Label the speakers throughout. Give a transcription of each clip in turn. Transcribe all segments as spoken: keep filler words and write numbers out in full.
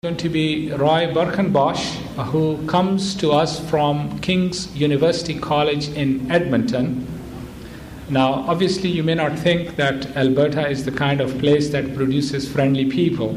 Speaker 1: Going to be Roy Birkenbosch, who comes to us from King's University College in Edmonton. Now, obviously, you may not think that Alberta is the kind of place that produces friendly people.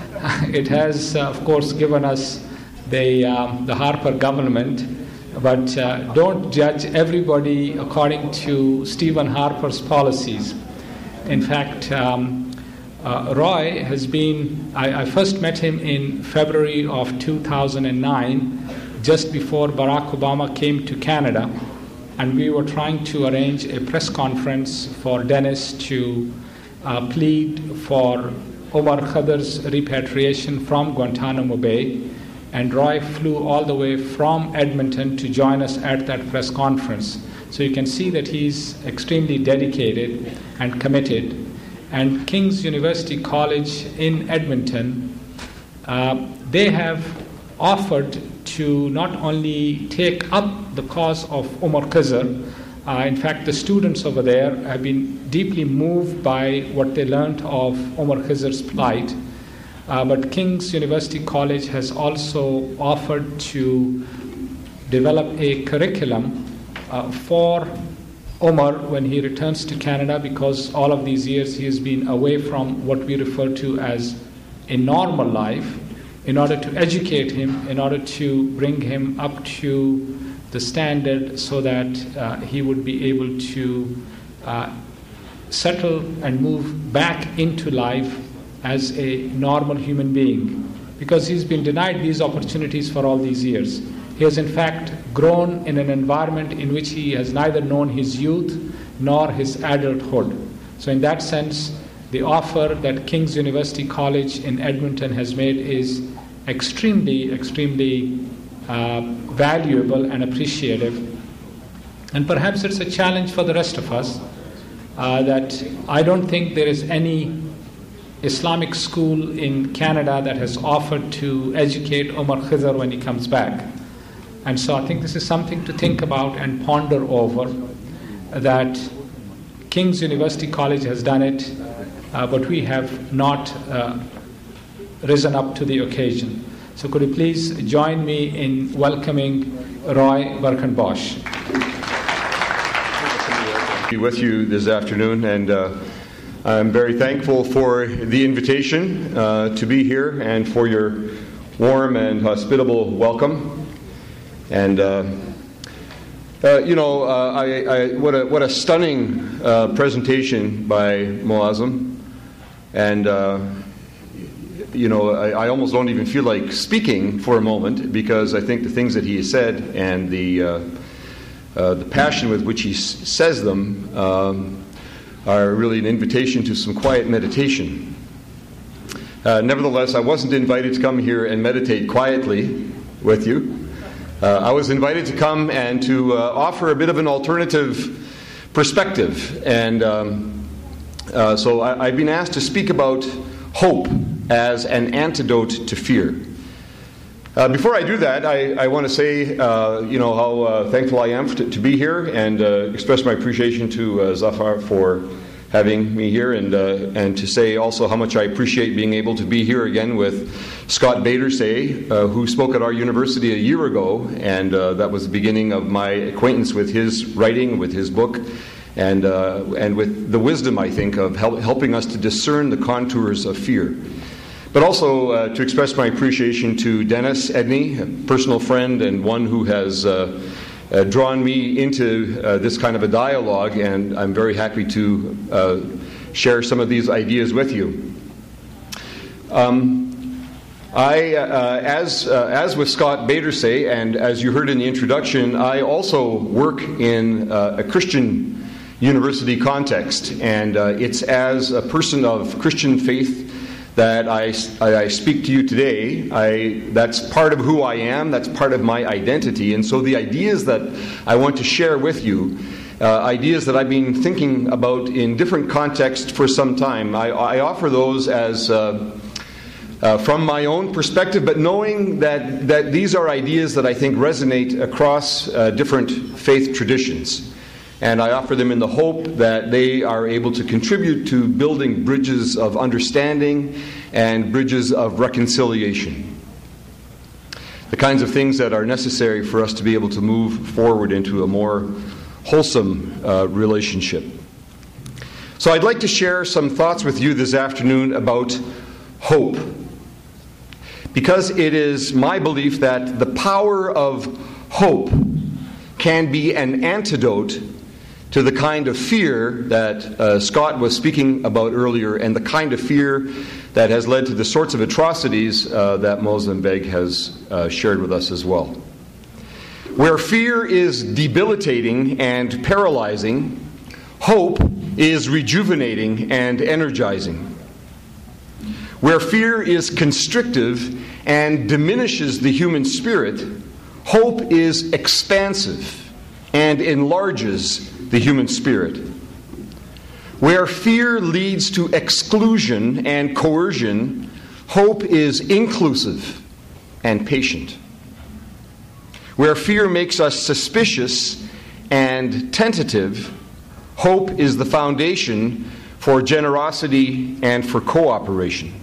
Speaker 1: It has, uh, of course, given us the, um, the Harper government, but uh, don't judge everybody according to Stephen Harper's policies. In fact, um, Uh, Roy has been, I, I first met him in February of two thousand nine, just before Barack Obama came to Canada, and we were trying to arrange a press conference for Dennis to uh, plead for Omar Khadr's repatriation from Guantanamo Bay, and Roy flew all the way from Edmonton to join us at that press conference. So you can see that he's extremely dedicated and committed. And King's University College in Edmonton, uh, they have offered to not only take up the cause of Omar Khadr. Uh, in fact, the students over there have been deeply moved by what they learned of Omar Khadr's plight. Uh, but King's University College has also offered to develop a curriculum uh, for Omar when he returns to Canada, because all of these years he has been away from what we refer to as a normal life, in order to educate him, in order to bring him up to the standard so that uh, he would be able to uh, settle and move back into life as a normal human being, because he's been denied these opportunities for all these years. He has in fact grown in an environment in which he has neither known his youth nor his adulthood. So in that sense, the offer that King's University College in Edmonton has made is extremely, extremely uh, valuable and appreciative. And perhaps it's a challenge for the rest of us uh, that I don't think there is any Islamic school in Canada that has offered to educate Omar Khadr when he comes back. And so I think this is something to think about and ponder over, that King's University College has done it, uh, but we have not uh, risen up to the occasion. So could you please join me in welcoming Roy Birkenbosch.
Speaker 2: Be with you this afternoon, and uh, I'm very thankful for the invitation uh, to be here and for your warm and hospitable welcome. And uh, uh, you know, uh, I, I, what a what a stunning uh, presentation by Moazzam, and uh, you know, I, I almost don't even feel like speaking for a moment, because I think the things that he has said and the uh, uh, the passion with which he s- says them um, are really an invitation to some quiet meditation. Uh, nevertheless, I wasn't invited to come here and meditate quietly with you. Uh, I was invited to come and to uh, offer a bit of an alternative perspective. And um, uh, so I, I've been asked to speak about hope as an antidote to fear. Uh, before I do that, I, I want to say, uh, you know, how uh, thankful I am to, to be here, and uh, express my appreciation to uh, Zafar for having me here, and uh, and to say also how much I appreciate being able to be here again with Scott Badersay, uh, who spoke at our university a year ago, and uh, that was the beginning of my acquaintance with his writing, with his book, and uh, and with the wisdom, I think, of help, helping us to discern the contours of fear. But also uh, to express my appreciation to Dennis Edney, a personal friend and one who has uh, Uh, drawn me into uh, this kind of a dialogue, and I'm very happy to uh, share some of these ideas with you. Um, I, uh, as uh, as with Scott Badersay, and as you heard in the introduction, I also work in uh, a Christian university context, and uh, it's as a person of Christian faith that I, I speak to you today. I, that's part of who I am, that's part of my identity, and so the ideas that I want to share with you, uh, ideas that I've been thinking about in different contexts for some time, I, I offer those as uh, uh, from my own perspective, but knowing that, that these are ideas that I think resonate across uh, different faith traditions. And I offer them in the hope that they are able to contribute to building bridges of understanding and bridges of reconciliation. the kinds of things that are necessary for us to be able to move forward into a more wholesome uh, relationship. So I'd like to share some thoughts with you this afternoon about hope, because it is my belief that the power of hope can be an antidote to the kind of fear that uh, Scott was speaking about earlier, and the kind of fear that has led to the sorts of atrocities uh, that Molenbeek has uh, shared with us as well. Where fear is debilitating and paralyzing, hope is rejuvenating and energizing. Where fear is constrictive and diminishes the human spirit, hope is expansive and enlarges the human spirit. Where fear leads to exclusion and coercion, hope is inclusive and patient. Where fear makes us suspicious and tentative, hope is the foundation for generosity and for cooperation.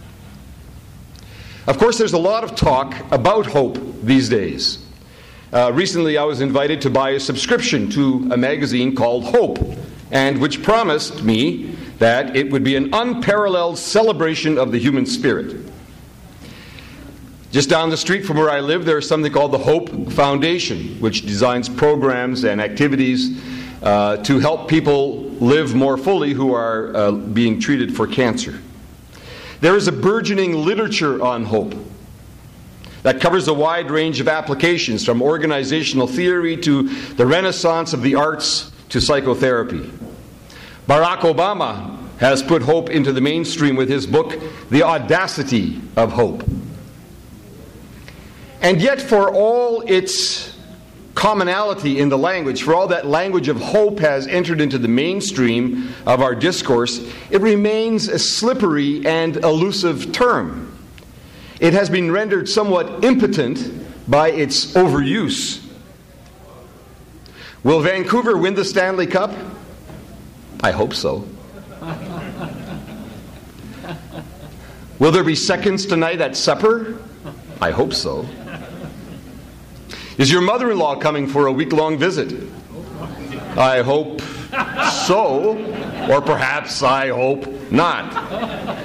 Speaker 2: Of course, there's a lot of talk about hope these days. Uh, recently, I was invited to buy a subscription to a magazine called Hope, and which promised me that it would be an unparalleled celebration of the human spirit. Just down the street from where I live, there is something called the Hope Foundation, which designs programs and activities uh, to help people live more fully who are uh, being treated for cancer. There is a burgeoning literature on hope that covers a wide range of applications, from organizational theory to the renaissance of the arts to psychotherapy. Barack Obama has put hope into the mainstream with his book, The Audacity of Hope. And yet, for all its commonality in the language, for all that language of hope has entered into the mainstream of our discourse, it remains a slippery and elusive term. It has been rendered somewhat impotent by its overuse. Will Vancouver win the Stanley Cup? I hope so. Will there be seconds tonight at supper? I hope so. Is your mother-in-law coming for a week-long visit? I hope so, or perhaps I hope not.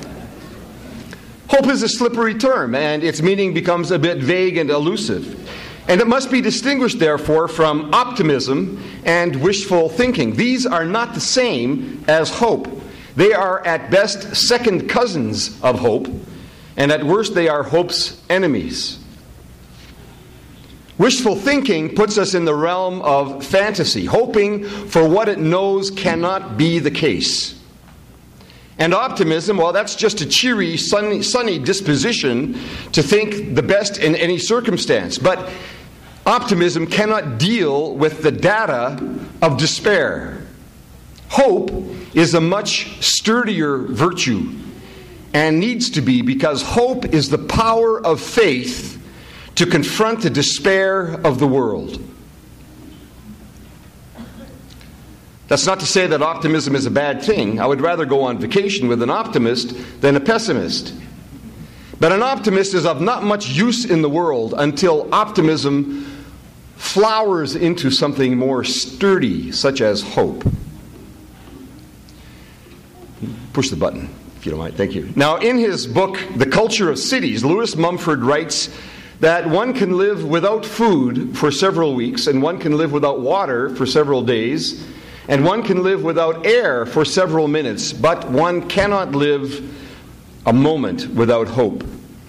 Speaker 2: Hope is a slippery term, and its meaning becomes a bit vague and elusive. And it must be distinguished, therefore, from optimism and wishful thinking. These are not the same as hope. They are at best second cousins of hope, and at worst they are hope's enemies. Wishful thinking puts us in the realm of fantasy, hoping for what it knows cannot be the case. And optimism, well, that's just a cheery, sunny, sunny disposition to think the best in any circumstance. But optimism cannot deal with the data of despair. Hope is a much sturdier virtue, and needs to be, because hope is the power of faith to confront the despair of the world. That's not to say that optimism is a bad thing. I would rather go on vacation with an optimist than a pessimist. But an optimist is of not much use in the world until optimism flowers into something more sturdy, such as hope. Push the button, if you don't mind. Thank you. Now, in his book, The Culture of Cities, Lewis Mumford writes that one can live without food for several weeks, and one can live without water for several days, and one can live without air for several minutes, but one cannot live a moment without hope.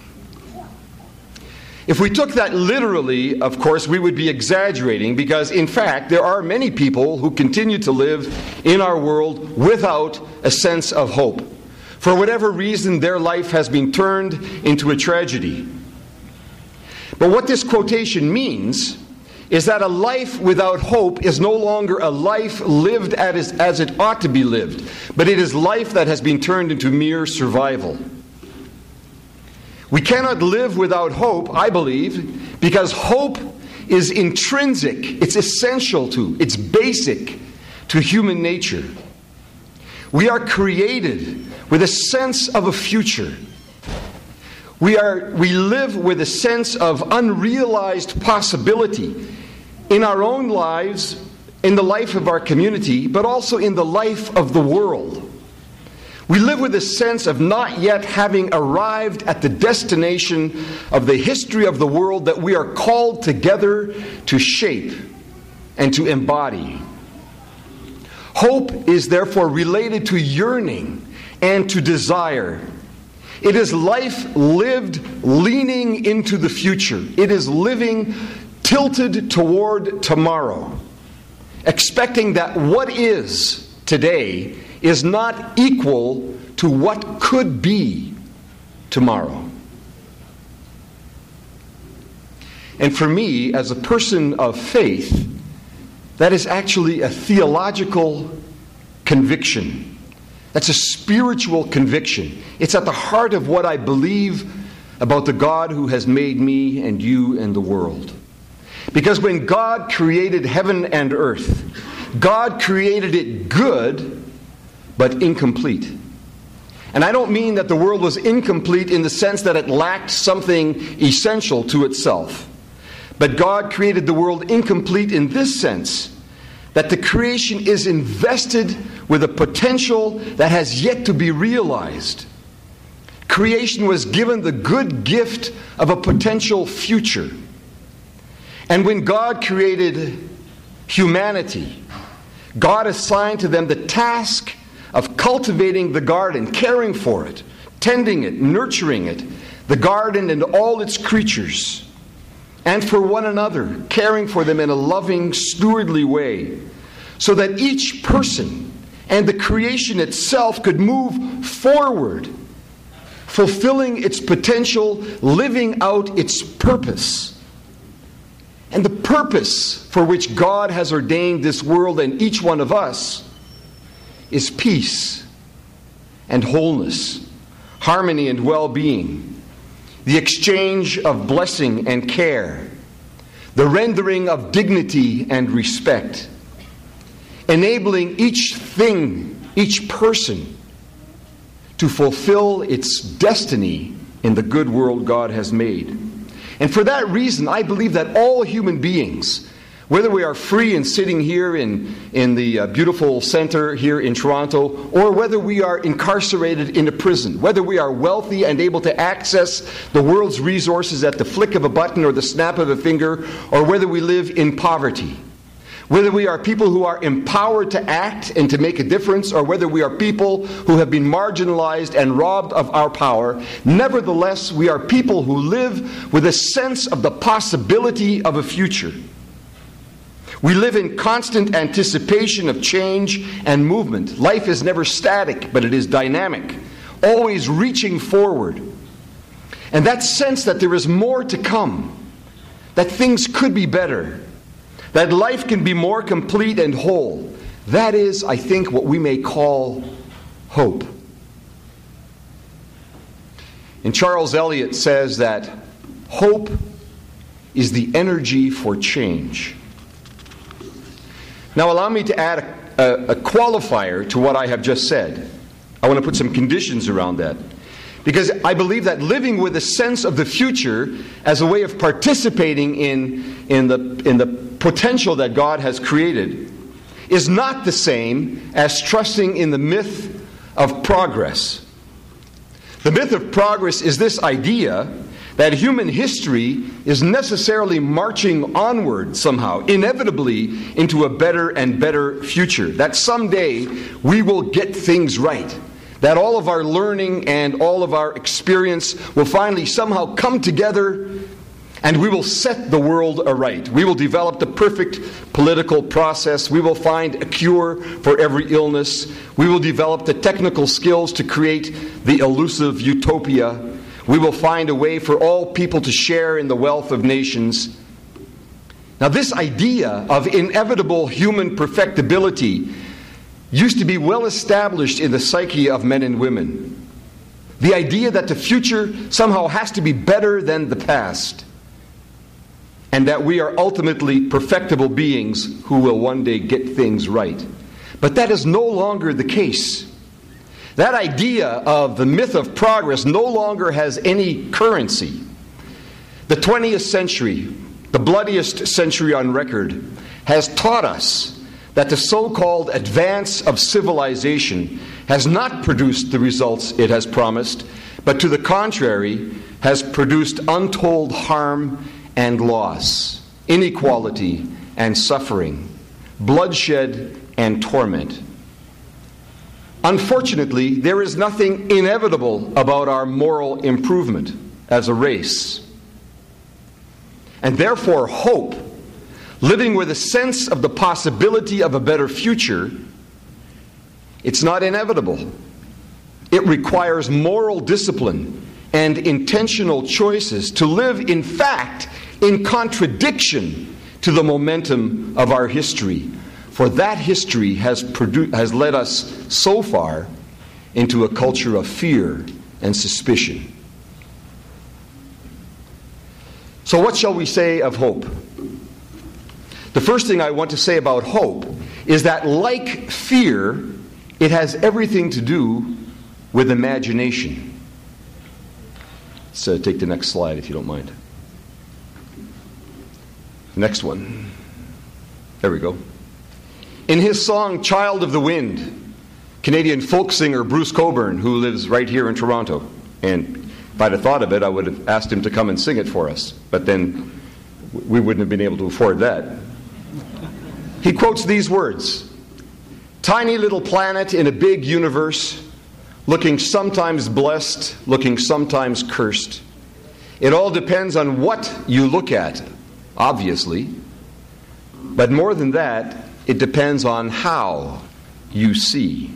Speaker 2: If we took that literally, of course, we would be exaggerating, because in fact there are many people who continue to live in our world without a sense of hope. For whatever reason, their life has been turned into a tragedy. But what this quotation means is that a life without hope is no longer a life lived as, as it ought to be lived, but it is life that has been turned into mere survival. We cannot live without hope, I believe, because hope is intrinsic, it's essential to, it's basic to human nature. We are created with a sense of a future. We are we live with a sense of unrealized possibility in our own lives, in the life of our community, but also in the life of the world. We live with a sense of not yet having arrived at the destination of the history of the world that we are called together to shape and to embody. Hope is therefore related to yearning and to desire. It is life lived leaning into the future. It is living tilted toward tomorrow, expecting that what is today is not equal to what could be tomorrow. And for me, as a person of faith, that is actually a theological conviction. That's a spiritual conviction. It's at the heart of what I believe about the God who has made me and you and the world. Because when God created heaven and earth, God created it good, but incomplete. And I don't mean that the world was incomplete in the sense that it lacked something essential to itself. But God created the world incomplete in this sense, that the creation is invested with a potential that has yet to be realized. Creation was given the good gift of a potential future. And when God created humanity, God assigned to them the task of cultivating the garden, caring for it, tending it, nurturing it, the garden and all its creatures, and for one another, caring for them in a loving, stewardly way, so that each person and the creation itself could move forward, fulfilling its potential, living out its purpose. And the purpose for which God has ordained this world and each one of us is peace and wholeness, harmony and well-being, the exchange of blessing and care, the rendering of dignity and respect, enabling each thing, each person, to fulfill its destiny in the good world God has made. And for that reason, I believe that all human beings, whether we are free and sitting here in, in the uh, beautiful center here in Toronto, or whether we are incarcerated in a prison, whether we are wealthy and able to access the world's resources at the flick of a button or the snap of a finger, or whether we live in poverty, whether we are people who are empowered to act and to make a difference, or whether we are people who have been marginalized and robbed of our power, nevertheless, we are people who live with a sense of the possibility of a future. We live in constant anticipation of change and movement. Life is never static, but it is dynamic, always reaching forward. And that sense that there is more to come, that things could be better, that life can be more complete and whole, that is, I think, what we may call hope. And Charles Eliot says that hope is the energy for change. Now allow me to add a, a, a qualifier to what I have just said. I want to put some conditions around that. Because I believe that living with a sense of the future as a way of participating in, in, the, in the potential that God has created is not the same as trusting in the myth of progress. The myth of progress is this idea that human history is necessarily marching onward somehow, inevitably into a better and better future. That someday we will get things right. That all of our learning and all of our experience will finally somehow come together and we will set the world aright. We will develop the perfect political process. We will find a cure for every illness. We will develop the technical skills to create the elusive utopia. We will find a way for all people to share in the wealth of nations. Now, this idea of inevitable human perfectibility used to be well established in the psyche of men and women. The idea that the future somehow has to be better than the past, and that we are ultimately perfectible beings who will one day get things right. But that is no longer the case. That idea of the myth of progress no longer has any currency. The twentieth century, the bloodiest century on record, has taught us that the so-called advance of civilization has not produced the results it has promised, but to the contrary, has produced untold harm and loss, inequality and suffering, bloodshed and torment. Unfortunately, there is nothing inevitable about our moral improvement as a race. And therefore, hope, living with a sense of the possibility of a better future, it's not inevitable. It requires moral discipline and intentional choices to live, in fact, in contradiction to the momentum of our history. For that history has, produ- has led us so far into a culture of fear and suspicion. So what shall we say of hope? The first thing I want to say about hope is that, like fear, it has everything to do with imagination. Let's uh, take the next slide, if you don't mind. Next one. There we go. In his song, Child of the Wind, Canadian folk singer Bruce Cockburn, who lives right here in Toronto, and if I'd have thought of it, I would have asked him to come and sing it for us, but then we wouldn't have been able to afford that. He quotes these words: "Tiny little planet in a big universe, looking sometimes blessed, looking sometimes cursed. It all depends on what you look at, obviously. But more than that, it depends on how you see."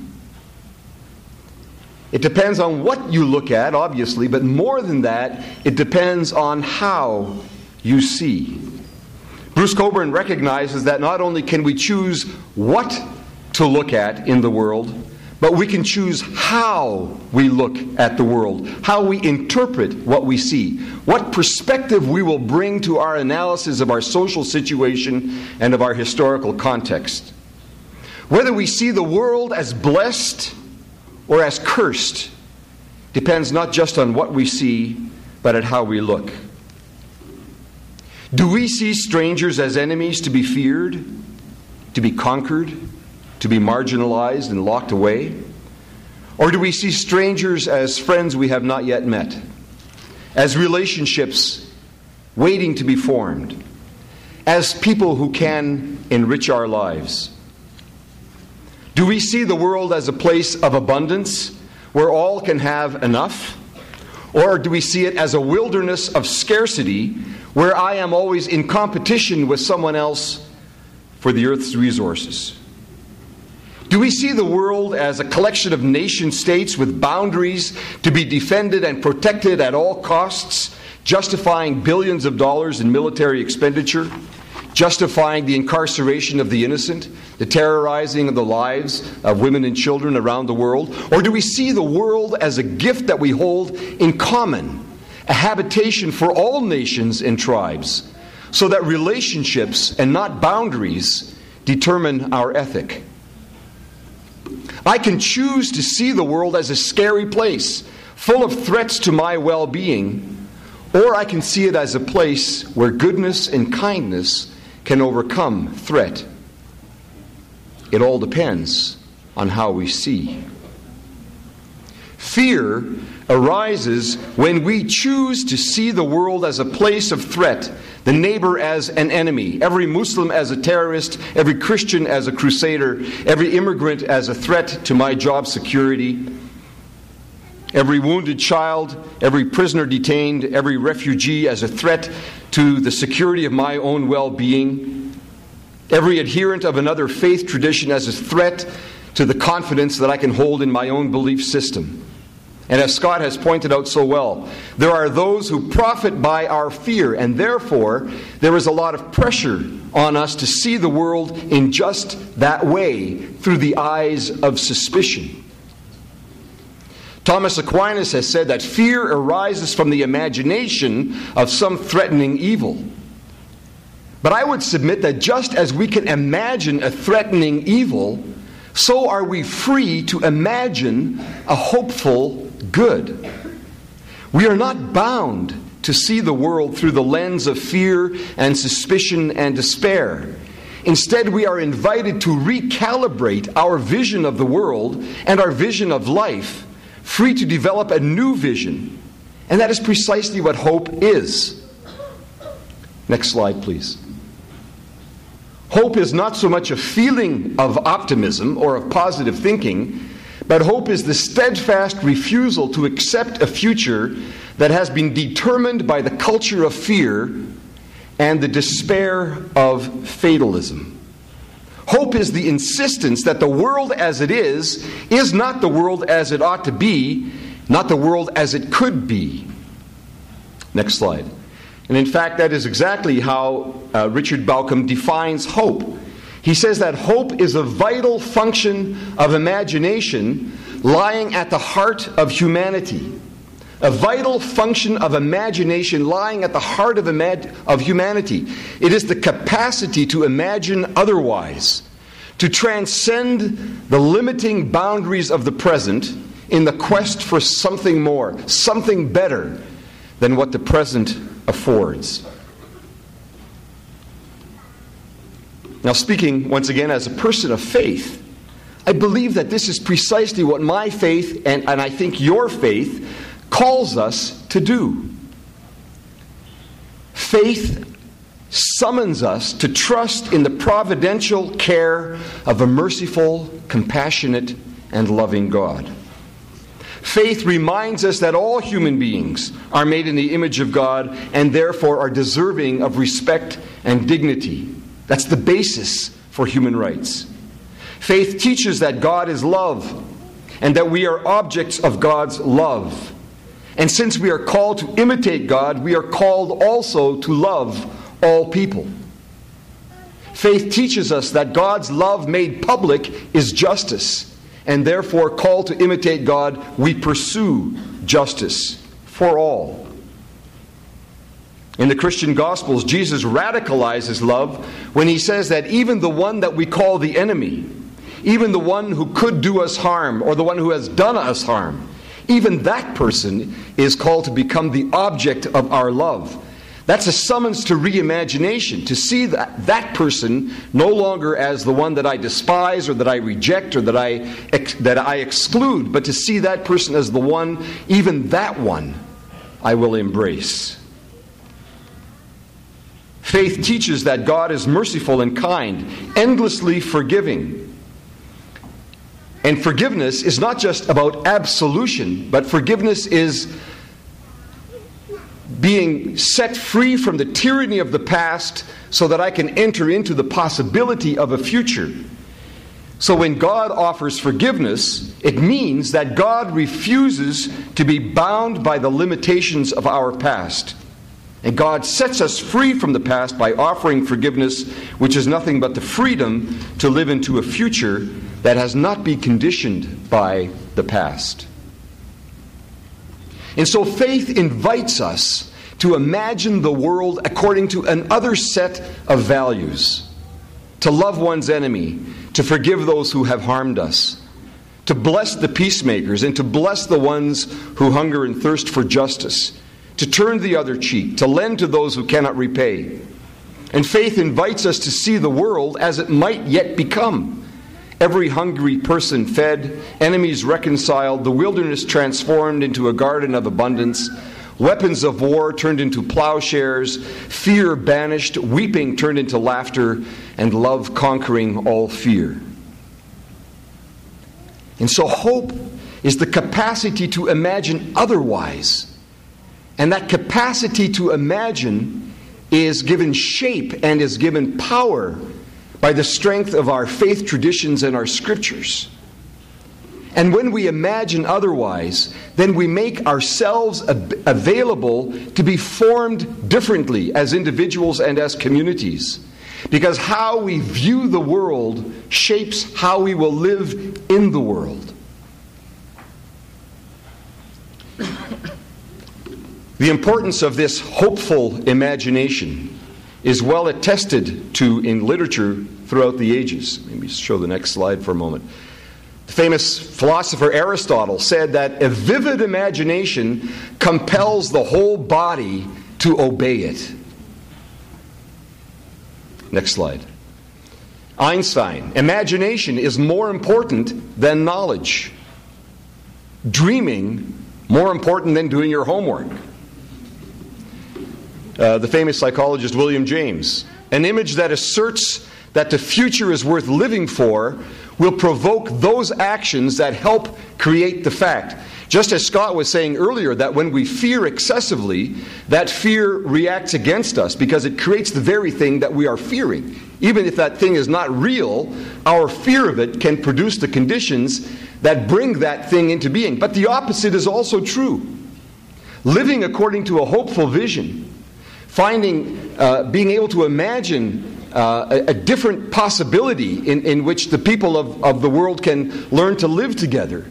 Speaker 2: It depends on what you look at, obviously, but more than that, it depends on how you see. Bruce Cockburn recognizes that not only can we choose what to look at in the world, but we can choose how we look at the world, how we interpret what we see, what perspective we will bring to our analysis of our social situation and of our historical context. Whether we see the world as blessed or as cursed depends not just on what we see, but at how we look. Do we see strangers as enemies to be feared, to be conquered, to be marginalized and locked away? Or do we see strangers as friends we have not yet met, as relationships waiting to be formed, as people who can enrich our lives? Do we see the world as a place of abundance where all can have enough? Or do we see it as a wilderness of scarcity where I am always in competition with someone else for the earth's resources? Do we see the world as a collection of nation states with boundaries to be defended and protected at all costs, justifying billions of dollars in military expenditure, justifying the incarceration of the innocent, the terrorizing of the lives of women and children around the world? Or do we see the world as a gift that we hold in common, a habitation for all nations and tribes, so that relationships and not boundaries determine our ethic? I can choose to see the world as a scary place, full of threats to my well-being, or I can see it as a place where goodness and kindness can overcome threat. It all depends on how we see. Fear arises when we choose to see the world as a place of threat, the neighbor as an enemy, every Muslim as a terrorist, every Christian as a crusader, every immigrant as a threat to my job security, every wounded child, every prisoner detained, every refugee as a threat to the security of my own well-being, every adherent of another faith tradition as a threat to the confidence that I can hold in my own belief system. And as Scott has pointed out so well, there are those who profit by our fear, and therefore there is a lot of pressure on us to see the world in just that way, through the eyes of suspicion. Thomas Aquinas has said that fear arises from the imagination of some threatening evil. But I would submit that just as we can imagine a threatening evil,
Speaker 3: so are we free to imagine a hopeful good. We are not bound to see the world through the lens of fear and suspicion and despair. Instead, we are invited to recalibrate our vision of the world and our vision of life, free to develop a new vision. And that is precisely what hope is. Next slide, please. Hope is not so much a feeling of optimism or of positive thinking, but hope is the steadfast refusal to accept a future that has been determined by the culture of fear and the despair of fatalism. Hope is the insistence that the world as it is is not the world as it ought to be, not the world as it could be. Next slide. And in fact, that is exactly how uh, Richard Bauckham defines hope. He says that hope is a vital function of imagination lying at the heart of humanity. A vital function of imagination lying at the heart of, imag- of humanity. It is the capacity to imagine otherwise, to transcend the limiting boundaries of the present in the quest for something more, something better than what the present affords. Now, speaking once again as a person of faith, I believe that this is precisely what my faith, and, and I think your faith, calls us to do. Faith summons us to trust in the providential care of a merciful, compassionate, and loving God. Faith reminds us that all human beings are made in the image of God and therefore are deserving of respect and dignity. That's the basis for human rights. Faith teaches that God is love and that we are objects of God's love. And since we are called to imitate God, we are called also to love all people. Faith teaches us that God's love made public is justice, and therefore, called to imitate God, we pursue justice for all. In the Christian Gospels, Jesus radicalizes love when he says that even the one that we call the enemy, even the one who could do us harm or the one who has done us harm, even that person is called to become the object of our love. That's a summons to reimagination, to see that, that person no longer as the one that I despise or that I reject or that I, ex, that I exclude, but to see that person as the one, even that one, I will embrace. Faith teaches that God is merciful and kind, endlessly forgiving. And forgiveness is not just about absolution, but forgiveness is being set free from the tyranny of the past so that I can enter into the possibility of a future. So when God offers forgiveness, it means that God refuses to be bound by the limitations of our past. And God sets us free from the past by offering forgiveness, which is nothing but the freedom to live into a future that has not been conditioned by the past. And so faith invites us to imagine the world according to another set of values. To love one's enemy, to forgive those who have harmed us, to bless the peacemakers, and to bless the ones who hunger and thirst for justice, to turn the other cheek, to lend to those who cannot repay. And faith invites us to see the world as it might yet become. Every hungry person fed, enemies reconciled, the wilderness transformed into a garden of abundance, weapons of war turned into plowshares, fear banished, weeping turned into laughter, and love conquering all fear. And so hope is the capacity to imagine otherwise. And that capacity to imagine is given shape and is given power by the strength of our faith traditions and our scriptures. And when we imagine otherwise, then we make ourselves ab- available to be formed differently as individuals and as communities. Because how we view the world shapes how we will live in the world. The importance of this hopeful imagination is well attested to in literature throughout the ages. Maybe show the next slide for a moment. The famous philosopher Aristotle said that a vivid imagination compels the whole body to obey it. Next slide. Einstein, imagination is more important than knowledge. Dreaming, more important than doing your homework. Uh, the famous psychologist William James, an image that asserts that the future is worth living for will provoke those actions that help create the fact. Just as Scott was saying earlier, that when we fear excessively, that fear reacts against us because it creates the very thing that we are fearing. Even if that thing is not real, our fear of it can produce the conditions that bring that thing into being. But the opposite is also true. Living according to a hopeful vision, finding, uh, being able to imagine uh, a, a different possibility in, in which the people of, of the world can learn to live together.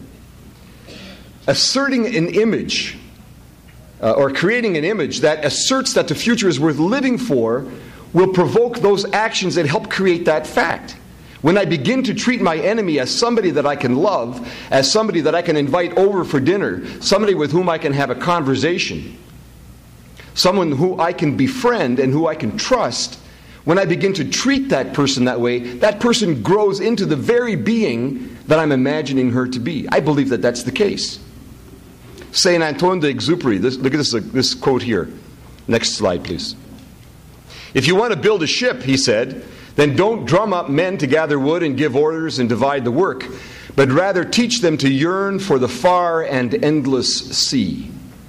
Speaker 3: Asserting an image, uh, or creating an image that asserts that the future is worth living for, will provoke those actions that help create that fact. When I begin to treat my enemy as somebody that I can love, as somebody that I can invite over for dinner, somebody with whom I can have a conversation, someone who I can befriend and who I can trust, when I begin to treat that person that way, that person grows into the very being that I'm imagining her to be. I believe that that's the case. Saint Antoine de Exupéry, this, look at this, uh, this quote here. Next slide, please. If you want to build a ship, he said, then don't drum up men to gather wood and give orders and divide the work, but rather teach them to yearn for the far and endless sea.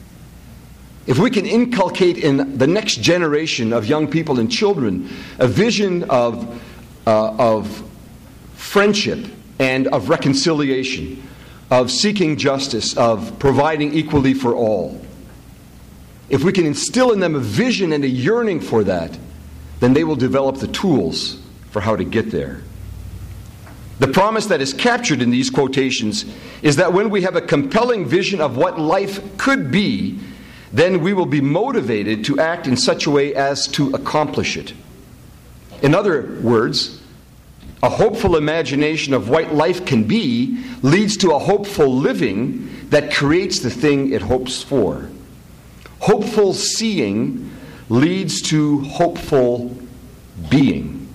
Speaker 3: If we can inculcate in the next generation of young people and children a vision of, uh, of friendship and of reconciliation, of seeking justice, of providing equally for all, if we can instill in them a vision and a yearning for that, then they will develop the tools for how to get there. The promise that is captured in these quotations is that when we have a compelling vision of what life could be, then we will be motivated to act in such a way as to accomplish it. In other words, a hopeful imagination of what life can be leads to a hopeful living that creates the thing it hopes for. Hopeful seeing leads to hopeful being.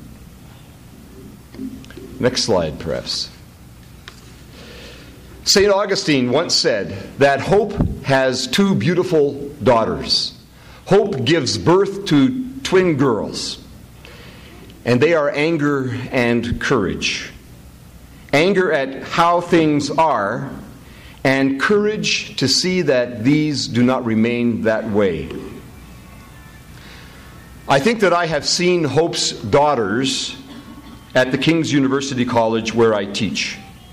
Speaker 3: Next slide, perhaps. Saint Augustine once said that hope has two beautiful daughters. Hope gives birth to twin girls, and they are anger and courage. Anger at how things are, and courage to see that these do not remain that way. I think that I have seen Hope's daughters at the King's University College where I teach.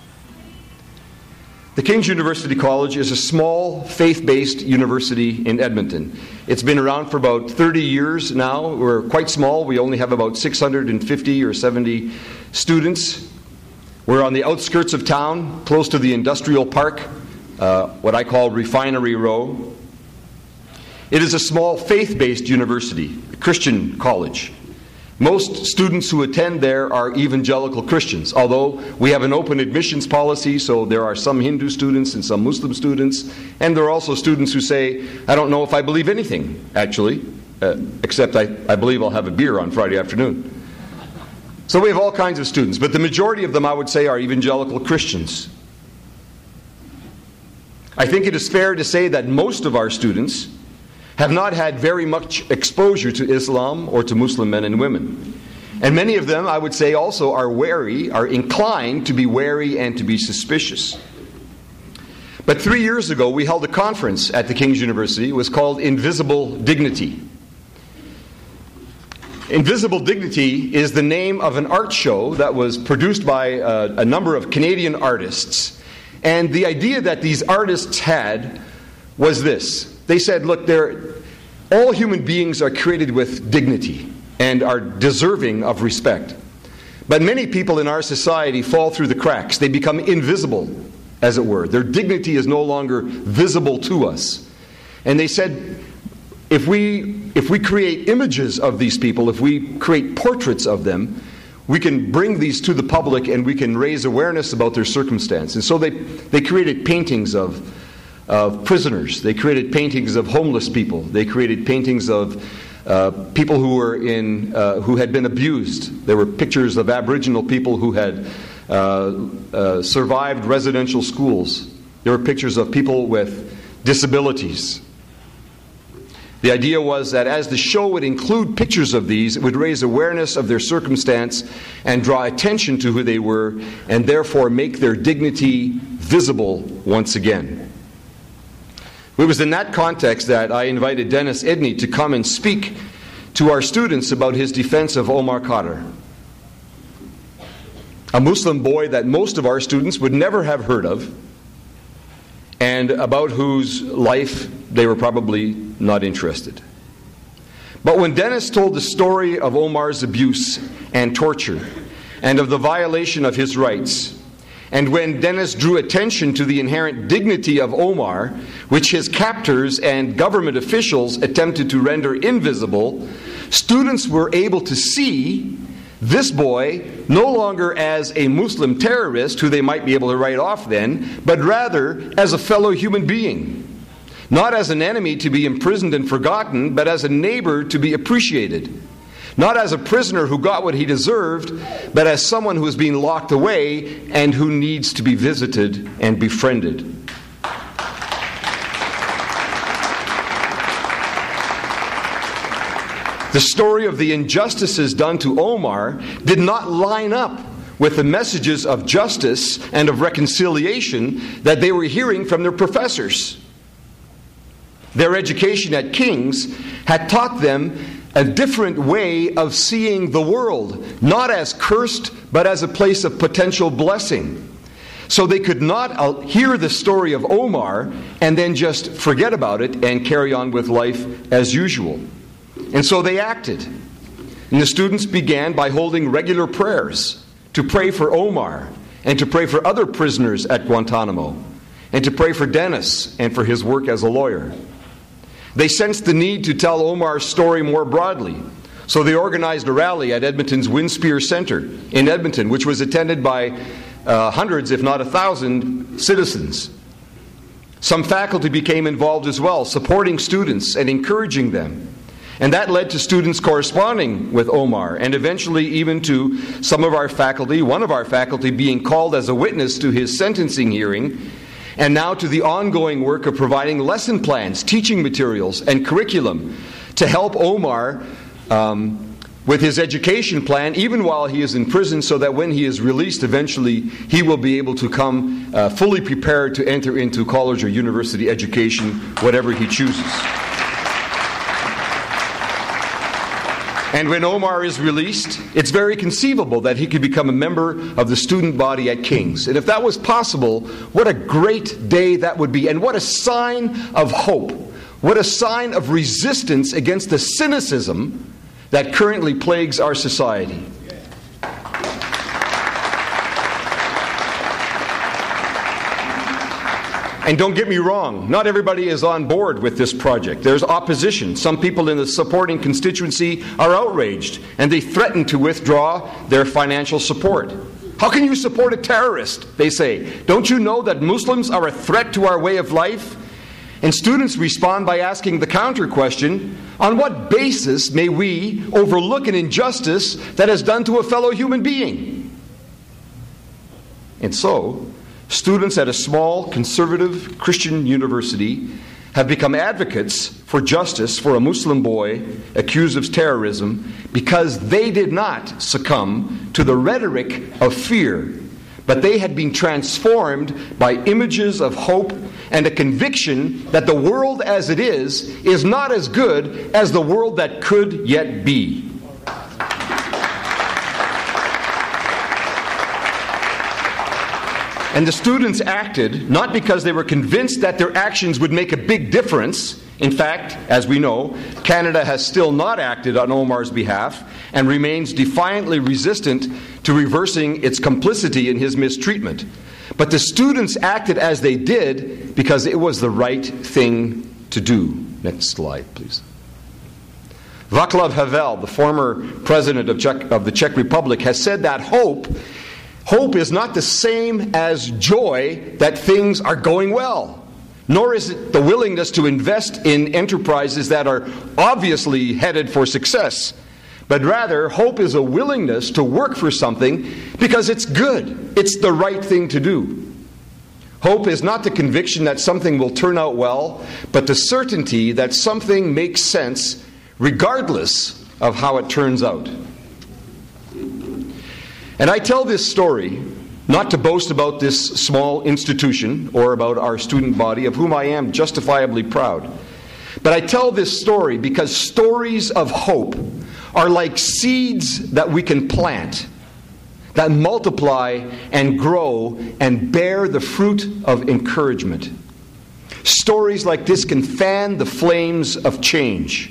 Speaker 3: The King's University College is a small, faith-based university in Edmonton. It's been around for about thirty years now. We're quite small. We only have about six hundred fifty or seventy students. We're on the outskirts of town, close to the industrial park, uh, what I call Refinery Row. It is a small, faith-based university, a Christian college. Most students who attend there are evangelical Christians, although we have an open admissions policy, so there are some Hindu students and some Muslim students, and there are also students who say, I don't know if I believe anything, actually, uh, except I, I believe I'll have a beer on Friday afternoon. So we have all kinds of students, but the majority of them, I would say, are evangelical Christians. I think it is fair to say that most of our students have not had very much exposure to Islam or to Muslim men and women. And many of them, I would say, also are wary, are inclined to be wary and to be suspicious. But three years ago, we held a conference at the King's University. It was called Invisible Dignity. Invisible Dignity is the name of an art show that was produced by uh, a number of Canadian artists. And the idea that these artists had was this. They said, look, all human beings are created with dignity and are deserving of respect. But many people in our society fall through the cracks. They become invisible, as it were. Their dignity is no longer visible to us. And they said, if we, if we create images of these people, if we create portraits of them, we can bring these to the public and we can raise awareness about their circumstance. And so they, they created paintings of, of prisoners. They created paintings of homeless people. They created paintings of uh, people who were in, uh, who had been abused. There were pictures of Aboriginal people who had uh, uh, survived residential schools. There were pictures of people with disabilities. The idea was that as the show would include pictures of these, it would raise awareness of their circumstance and draw attention to who they were, and therefore make their dignity visible once again. It was in that context that I invited Dennis Edney to come and speak to our students about his defense of Omar Khadr, a Muslim boy that most of our students would never have heard of, and about whose life they were probably not interested. But when Dennis told the story of Omar's abuse and torture, and of the violation of his rights, and when Dennis drew attention to the inherent dignity of Omar, which his captors and government officials attempted to render invisible, students were able to see this boy no longer as a Muslim terrorist who they might be able to write off then, but rather as a fellow human being. Not as an enemy to be imprisoned and forgotten, but as a neighbor to be appreciated. Not as a prisoner who got what he deserved, but as someone who is being locked away and who needs to be visited and befriended. The story of the injustices done to Omar did not line up with the messages of justice and of reconciliation that they were hearing from their professors. Their education at King's had taught them a different way of seeing the world, not as cursed, but as a place of potential blessing. So they could not hear the story of Omar and then just forget about it and carry on with life as usual. And so they acted. And the students began by holding regular prayers to pray for Omar and to pray for other prisoners at Guantanamo and to pray for Dennis and for his work as a lawyer. They sensed the need to tell Omar's story more broadly. So they organized a rally at Edmonton's Winspear Center in Edmonton, which was attended by uh, hundreds, if not a thousand, citizens. Some faculty became involved as well, supporting students and encouraging them. And that led to students corresponding with Omar, and eventually even to some of our faculty, one of our faculty being called as a witness to his sentencing hearing, and now to the ongoing work of providing lesson plans, teaching materials, and curriculum to help Omar um, with his education plan, even while he is in prison, so that when he is released, eventually he will be able to come uh, fully prepared to enter into college or university education, whatever he chooses. And when Omar is released, it's very conceivable that he could become a member of the student body at King's. And if that was possible, what a great day that would be. And what a sign of hope. What a sign of resistance against the cynicism that currently plagues our society. And don't get me wrong, not everybody is on board with this project. There's opposition. Some people in the supporting constituency are outraged, and they threaten to withdraw their financial support. How can you support a terrorist? They say. Don't you know that Muslims are a threat to our way of life? And students respond by asking the counter question, on what basis may we overlook an injustice that is done to a fellow human being? And so, students at a small conservative Christian university have become advocates for justice for a Muslim boy accused of terrorism because they did not succumb to the rhetoric of fear, but they had been transformed by images of hope and a conviction that the world as it is is not as good as the world that could yet be. And the students acted not because they were convinced that their actions would make a big difference. In fact, as we know, Canada has still not acted on Omar's behalf and remains defiantly resistant to reversing its complicity in his mistreatment. But the students acted as they did because it was the right thing to do. Next slide, please. Václav Havel, the former president of, Czech, of the Czech Republic, has said that hope, hope is not the same as joy that things are going well, nor is it the willingness to invest in enterprises that are obviously headed for success. But rather, hope is a willingness to work for something because it's good. It's the right thing to do. Hope is not the conviction that something will turn out well, but the certainty that something makes sense regardless of how it turns out. And I tell this story not to boast about this small institution or about our student body, of whom I am justifiably proud. But I tell this story because stories of hope are like seeds that we can plant, that multiply and grow and bear the fruit of encouragement. Stories like this can fan the flames of change.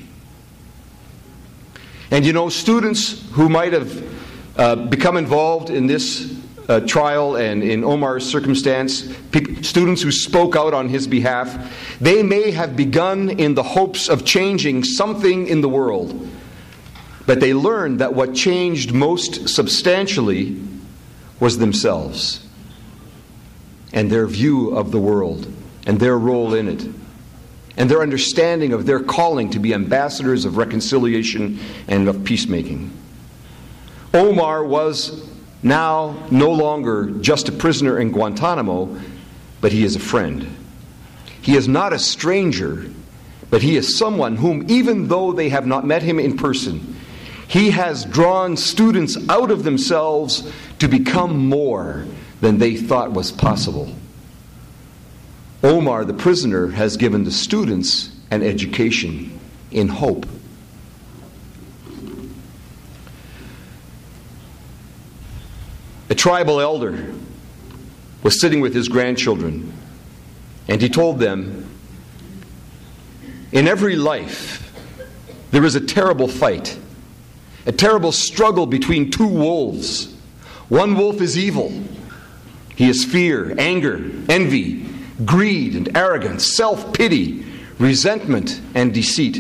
Speaker 3: And you know, students who might have uh, become involved in this uh, trial and in Omar's circumstance, pe- students who spoke out on his behalf, they may have begun in the hopes of changing something in the world. But they learned that what changed most substantially was themselves and their view of the world and their role in it and their understanding of their calling to be ambassadors of reconciliation and of peacemaking. Omar was now no longer just a prisoner in Guantanamo, but he is a friend. He is not a stranger, but he is someone whom, even though they have not met him in person, he has drawn students out of themselves to become more than they thought was possible. Omar, the prisoner, has given the students an education in hope. A tribal elder was sitting with his grandchildren, and he told them, in every life, there is a terrible fight. A terrible struggle between two wolves. One wolf is evil. He is fear, anger, envy, greed and arrogance, self-pity, resentment and deceit.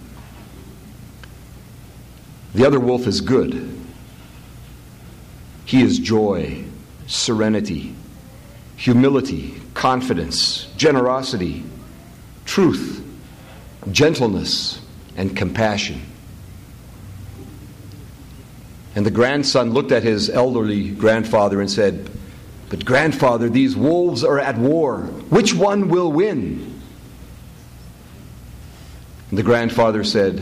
Speaker 3: The other wolf is good. He is joy, serenity, humility, confidence, generosity, truth, gentleness, and compassion. And the grandson looked at his elderly grandfather and said, "But grandfather, these wolves are at war. Which one will win?" And the grandfather said,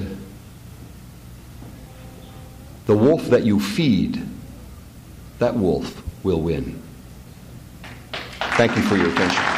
Speaker 3: "The wolf that you feed, that wolf will win." Thank you for your attention.